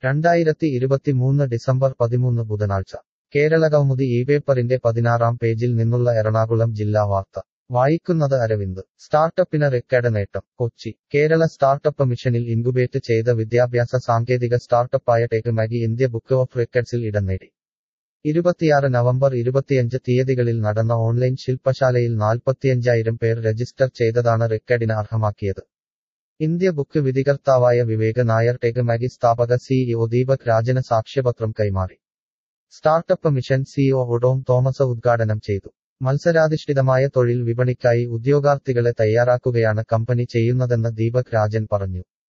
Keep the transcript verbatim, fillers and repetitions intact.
രണ്ടായിരത്തി ഇരുപത്തിമൂന്ന് ഡിസംബർ പതിമൂന്ന് ബുധനാഴ്ച കേരളകൗമുദി ഈ പേപ്പറിന്റെ പതിനാറാം പേജിൽ നിന്നുള്ള എറണാകുളം ജില്ലാ വാർത്ത വായിക്കുന്നത് അരവിന്ദ്. സ്റ്റാർട്ടപ്പിന് റെക്കോർഡ് നേട്ടം. കൊച്ചി. കേരള സ്റ്റാർട്ടപ്പ് മിഷനിൽ ഇൻകുബേറ്റ് ചെയ്ത വിദ്യാഭ്യാസ സാങ്കേതിക സ്റ്റാർട്ടപ്പായ tech Magi India book of റെക്കോർഡ്സിൽ ഇടം നേടി. ഇരുപത്തിയാറ് നവംബർ ഇരുപത്തിയഞ്ച് തീയതികളിൽ നടന്ന ഓൺലൈൻ ശില്പശാലയിൽ നാൽപ്പത്തിയഞ്ചായിരം പേർ രജിസ്റ്റർ ചെയ്തതാണ് റെക്കോർഡിന് അർഹമാക്കിയത്. ഇന്ത്യ ബുക്ക് വിധികർത്താവായ വിവേക് നായർ ടെക് മാഗി സ്ഥാപക സിഇഒ ദീപക് രാജന് സാക്ഷ്യപത്രം കൈമാറി. Startup mission CEO Tom Thomas ഉദ്ഘാടനം ചെയ്തു. മത്സരാധിഷ്ഠിതമായ തൊഴിൽ വിപണിക്കായി ഉദ്യോഗാർത്ഥികളെ തയ്യാറാക്കുകയാണ് കമ്പനി ചെയ്യുന്നതെന്ന് ദീപക് രാജൻ പറഞ്ഞു.